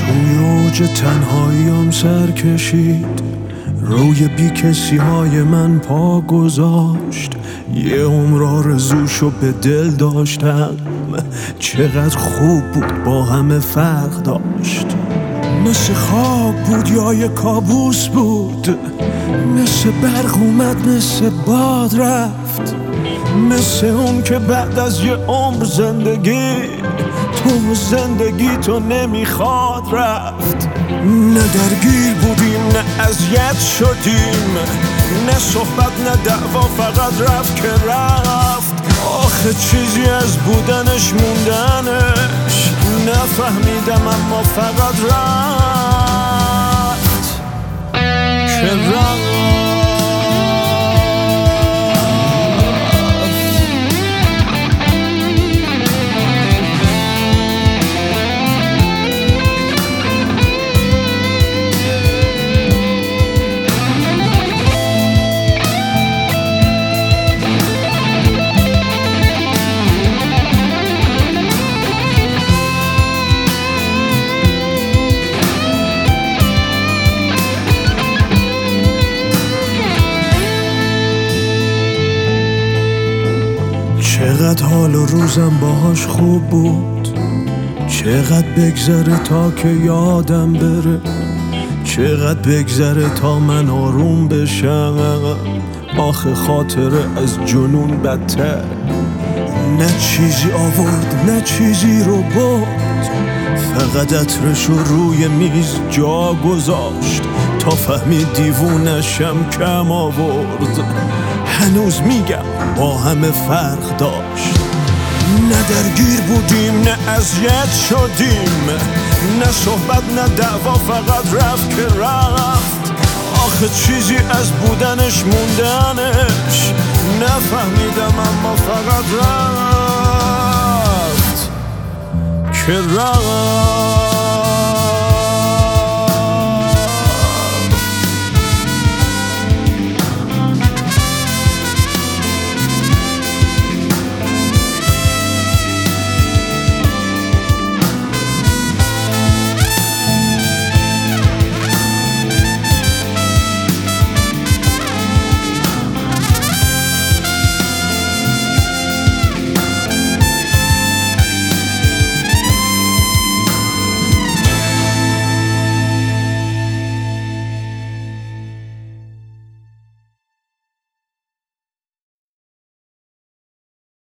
توی اوج تنهاییم سر کشید، روی بی کسی های من پا گذاشت. یه عمر آرزوشو به دل داشتم، چقدر خوب بود با همه فرق داشت. مثل خواب بود یا یه کابوس بود، مثل برق اومد مثل باد رفت، مثل اون که بعد از یه عمر زندگی تو زندگی تو نمیخواد رفت. نه درگیر بودیم نه اذیت شدیم، نه صحبت نه دعوا، فقط رفت که رفت. آخه چیزی از بودنش موندنش نفهمیدم، اما فقط رفت که رفت. چقدر حال و روزم باهاش خوب بود، چقدر بگذره تا که یادم بره، چقدر بگذره تا من آروم بشم. آخه خاطره از جنون بدتر، نه چیزی آورد نه چیزی رو برد، فقط عطرشو روی میز جا گذاشت تا فهمید دیوونشم کم آورد. هنوز میگم با همه فرق داشت، نه درگیر بودیم نه اذیت شدیم، نه صحبت نه دعوا، فقط رفت که رفت. آخه چیزی از بودنش موندنش نفهمیدم، اما فقط رفت که رفت.